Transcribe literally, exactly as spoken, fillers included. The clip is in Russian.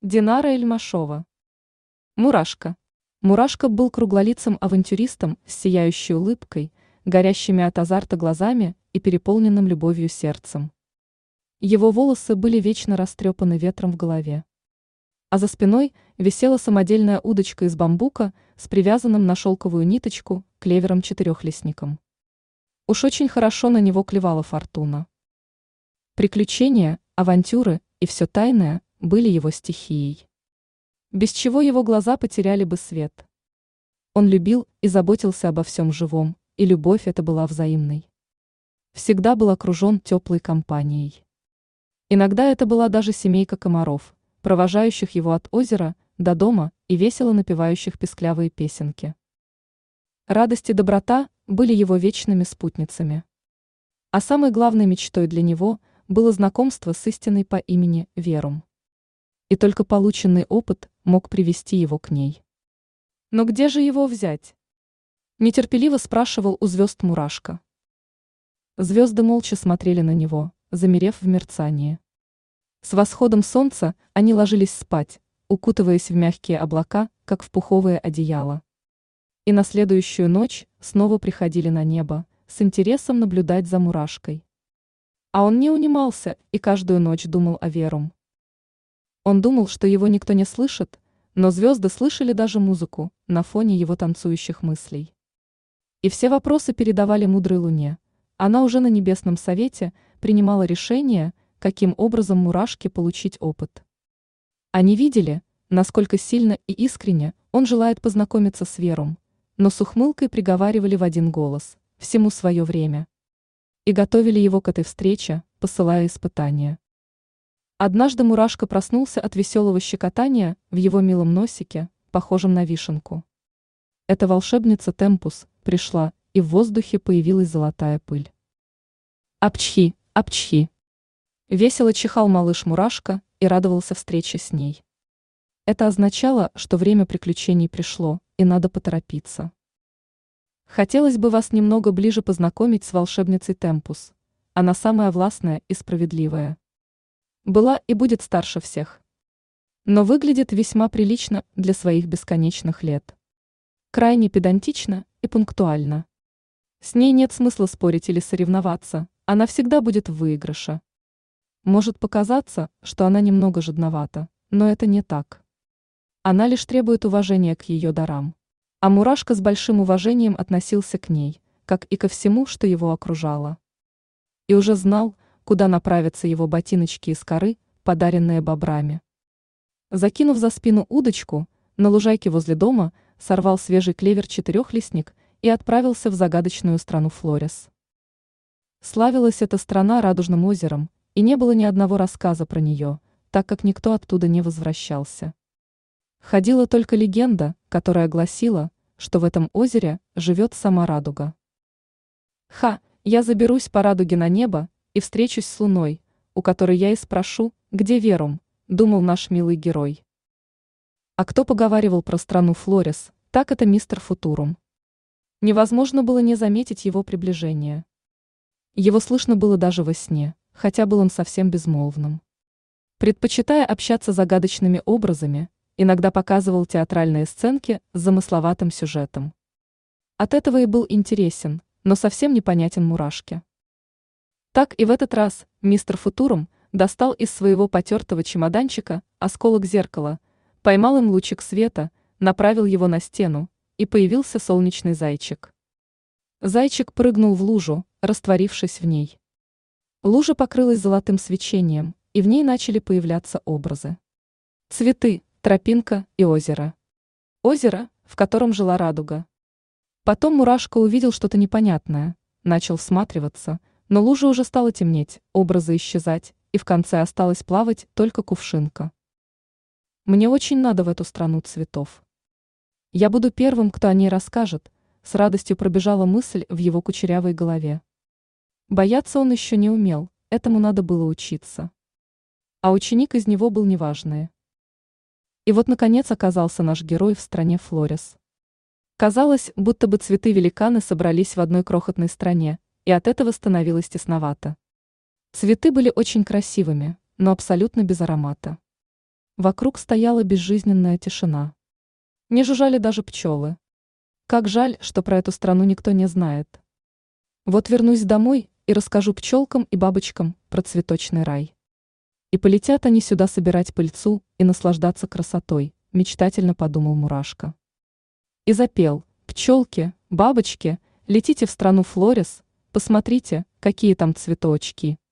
Динара Эльмашова. Мурашка. Мурашка был круглолицым авантюристом с сияющей улыбкой, горящими от азарта глазами и переполненным любовью сердцем. Его волосы были вечно растрепаны ветром в голове. А за спиной висела самодельная удочка из бамбука с привязанным на шелковую ниточку клевером-четырехлистником. Уж очень хорошо на него клевала фортуна. Приключения, авантюры и все тайное были его стихией. Без чего его глаза потеряли бы свет. Он любил и заботился обо всем живом, и любовь эта была взаимной. Всегда был окружен теплой компанией. Иногда это была даже семейка комаров, провожающих его от озера до дома и весело напевающих песклявые песенки. Радость и доброта были его вечными спутницами. А самой главной мечтой для него было знакомство с истиной по имени Верум. И только полученный опыт мог привести его к ней. Но где же его взять? Нетерпеливо спрашивал у звезд Мурашка. Звезды молча смотрели на него, замерев в мерцании. С восходом солнца они ложились спать, укутываясь в мягкие облака, как в пуховые одеяла. И на следующую ночь снова приходили на небо, с интересом наблюдать за Мурашкой. А он не унимался и каждую ночь думал о Верум. Он думал, что его никто не слышит, но звезды слышали даже музыку на фоне его танцующих мыслей. И все вопросы передавали мудрой луне. Она уже на небесном совете принимала решение, каким образом Мурашке получить опыт. Они видели, насколько сильно и искренне он желает познакомиться с Верум, но с ухмылкой приговаривали в один голос: всему свое время. И готовили его к этой встрече, посылая испытания. Однажды Мурашка проснулся от веселого щекотания в его милом носике, похожем на вишенку. Эта волшебница Темпус пришла, и в воздухе появилась золотая пыль. Апчхи, апчхи. Весело чихал малыш Мурашка и радовался встрече с ней. Это означало, что время приключений пришло, и надо поторопиться. Хотелось бы вас немного ближе познакомить с волшебницей Темпус. Она самая властная и справедливая. Была и будет старше всех. Но выглядит весьма прилично для своих бесконечных лет. Крайне педантично и пунктуально. С ней нет смысла спорить или соревноваться, она всегда будет в выигрыше. Может показаться, что она немного жадновата, но это не так. Она лишь требует уважения к ее дарам. А Мурашка с большим уважением относился к ней, как и ко всему, что его окружало. И уже знал, куда направятся его ботиночки из коры, подаренные бобрами. Закинув за спину удочку, на лужайке возле дома сорвал свежий клевер-четырехлистник и отправился в загадочную страну Флорис. Славилась эта страна радужным озером, и не было ни одного рассказа про нее, так как никто оттуда не возвращался. Ходила только легенда, которая гласила, что в этом озере живет сама радуга. Ха, я заберусь по радуге на небо и встречусь с луной, у которой я и спрошу, где Верум, думал наш милый герой. А кто поговаривал про страну Флорис, так это мистер Футурум. Невозможно было не заметить его приближение. Его слышно было даже во сне, хотя был он совсем безмолвным. Предпочитая общаться загадочными образами, иногда показывал театральные сценки с замысловатым сюжетом. От этого и был интересен, но совсем непонятен Мурашке. Так и в этот раз мистер Футурум достал из своего потертого чемоданчика осколок зеркала, поймал им лучик света, направил его на стену, и появился солнечный зайчик. Зайчик прыгнул в лужу, растворившись в ней. Лужа покрылась золотым свечением, и в ней начали появляться образы. Цветы, тропинка и озеро. Озеро, в котором жила радуга. Потом Мурашка увидел что-то непонятное, начал всматриваться, но лужа уже стала темнеть, образы исчезать, и в конце осталась плавать только кувшинка. Мне очень надо в эту страну цветов. Я буду первым, кто о ней расскажет, с радостью пробежала мысль в его кучерявой голове. Бояться он еще не умел, этому надо было учиться. А ученик из него был неважный. И вот, наконец, оказался наш герой в стране Флорис. Казалось, будто бы цветы-великаны собрались в одной крохотной стране, и от этого становилось тесновато. Цветы были очень красивыми, но абсолютно без аромата. Вокруг стояла безжизненная тишина. Не жужжали даже пчелы. Как жаль, что про эту страну никто не знает. Вот вернусь домой и расскажу пчелкам и бабочкам про цветочный рай. И полетят они сюда собирать пыльцу и наслаждаться красотой, мечтательно подумал Мурашка. И запел: пчелки, бабочки, летите в страну Флорис, посмотрите, какие там цветочки.